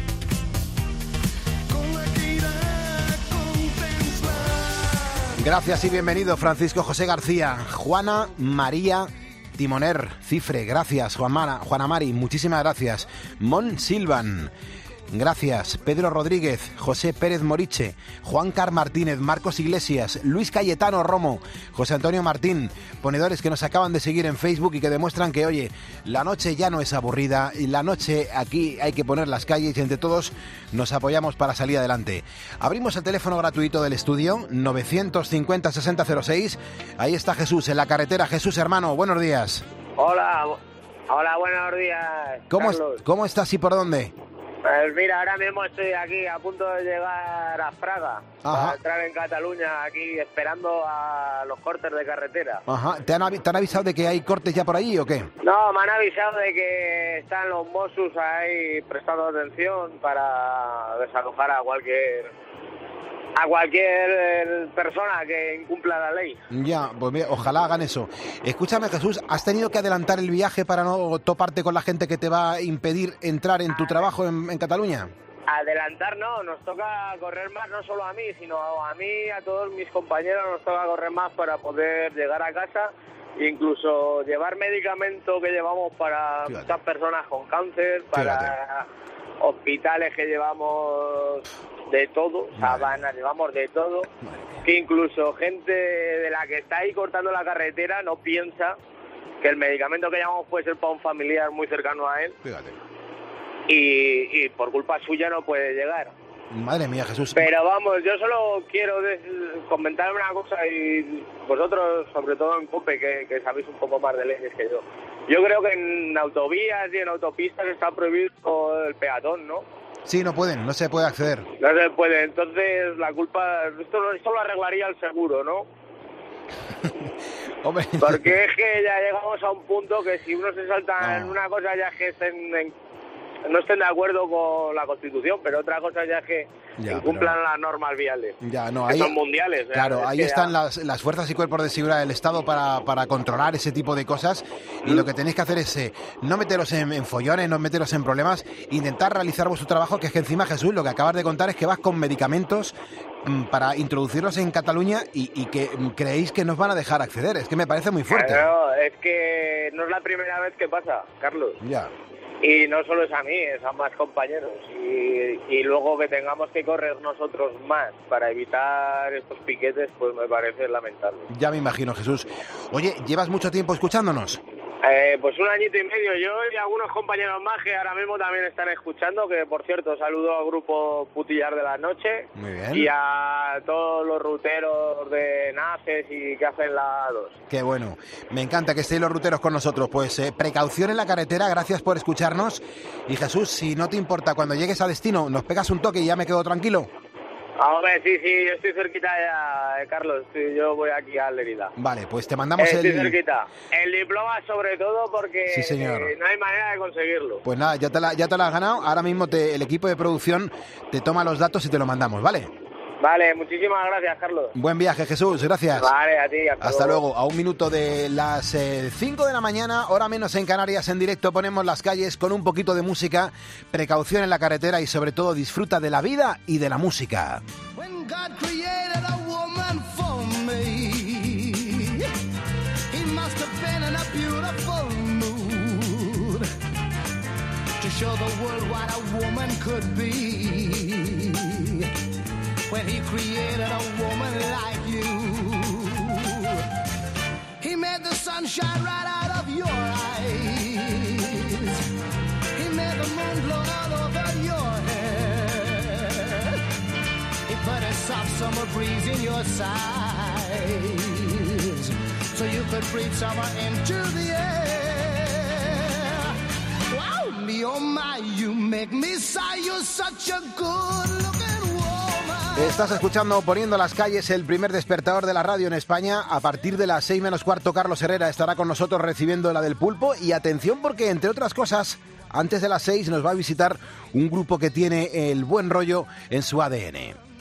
con la que irá a contemplar. Gracias y bienvenido, Francisco José García. Juana María Timoner Cifre, gracias. Juana Mari, muchísimas gracias. Mon Silvan, gracias. Pedro Rodríguez, José Pérez Moriche, Juan Car Martínez, Marcos Iglesias, Luis Cayetano Romo, José Antonio Martín, ponedores que nos acaban de seguir en Facebook y que demuestran que, oye, la noche ya no es aburrida y la noche aquí hay que poner las calles y entre todos nos apoyamos para salir adelante. Abrimos el teléfono gratuito del estudio, 950-6006. Ahí está Jesús, en la carretera. Jesús, hermano, buenos días. Hola, buenos días. Carlos. ¿Cómo estás y por dónde? Pues mira, ahora mismo estoy aquí a punto de llegar a Fraga, para entrar en Cataluña, aquí esperando a los cortes de carretera. Ajá. ¿Te han avisado de que hay cortes ya por allí o qué? No, me han avisado de que están los Mossos ahí prestando atención para desalojar a cualquier persona que incumpla la ley. Ya, pues mira, ojalá hagan eso. Escúchame, Jesús, ¿has tenido que adelantar el viaje para no toparte con la gente que te va a impedir entrar en tu trabajo en Cataluña? Adelantar no, nos toca correr más, no solo a mí, sino a mí, a todos mis compañeros nos toca correr más para poder llegar a casa, incluso llevar medicamento que llevamos para muchas personas con cáncer, para hospitales que llevamos de todo, sabanas, llevamos de todo, que incluso gente de la que está ahí cortando la carretera no piensa que el medicamento que llevamos puede ser para un familiar muy cercano a él. Fíjate. Y por culpa suya no puede llegar. Madre mía, Jesús. Pero vamos, yo solo quiero comentar una cosa y vosotros, sobre todo en COPE, que sabéis un poco más de leyes que yo. Yo creo que en autovías y en autopistas está prohibido el peatón, ¿no? Sí, no se puede acceder. No se puede, entonces la culpa, esto lo arreglaría el seguro, ¿no? Hombre. Porque es que ya llegamos a un punto que si uno se salta en una cosa ya es que no estén de acuerdo con la Constitución, pero otra cosa ya es que incumplan las normas viales, que son mundiales. Claro, ahí están las fuerzas y cuerpos de seguridad del Estado para controlar ese tipo de cosas y lo que tenéis que hacer es no meteros en follones, no meteros en problemas, intentar realizar vuestro trabajo, que es que encima, Jesús, lo que acabas de contar es que vas con medicamentos para introducirlos en Cataluña y que creéis que nos van a dejar acceder. Es que me parece muy fuerte. No, es que no es la primera vez que pasa, Carlos. Ya. Y no solo es a mí, es a más compañeros. Y luego que tengamos que correr nosotros más para evitar estos piquetes, pues me parece lamentable. Ya me imagino, Jesús. Oye, ¿llevas mucho tiempo escuchándonos? Pues 1 añito y medio yo y algunos compañeros más que ahora mismo también están escuchando, que por cierto saludo al grupo Putillar de la Noche. Muy bien. Y a todos los ruteros de Naces y que hacen la 2. Qué bueno. Me encanta que estéis los ruteros con nosotros. Pues precaución en la carretera, gracias por escucharnos. Y Jesús, si no te importa, cuando llegues a destino, nos pegas un toque y ya me quedo tranquilo. Hombre, sí, yo estoy cerquita ya, Carlos. Yo voy aquí a Lerida. Vale, pues te mandamos Estoy cerquita. El diploma sobre todo porque Sí, señor. No hay manera de conseguirlo. Pues nada, ya te la has ganado. Ahora mismo el equipo de producción te toma los datos y te lo mandamos, ¿vale? Vale, muchísimas gracias, Carlos. Buen viaje, Jesús, gracias. Vale, a ti, Hasta luego. A 1 minuto de las 5 de la mañana, hora menos en Canarias, en directo ponemos las calles con un poquito de música, precaución en la carretera y sobre todo disfruta de la vida y de la música. When God created a woman for me, he must have been in a beautiful mood to show the world what a woman could be. When he created a woman like you, he made the sun shine right out of your eyes. He made the moon glow all over your head. He put a soft summer breeze in your sighs, so you could breathe summer into the air. Wow, me oh my, you make me sigh. You're such a good looking. Estás escuchando Poniendo las calles, el primer despertador de la radio en España. A partir de las 6 menos cuarto, Carlos Herrera estará con nosotros recibiendo la del pulpo. Y atención porque, entre otras cosas, antes de las 6 nos va a visitar un grupo que tiene el buen rollo en su ADN.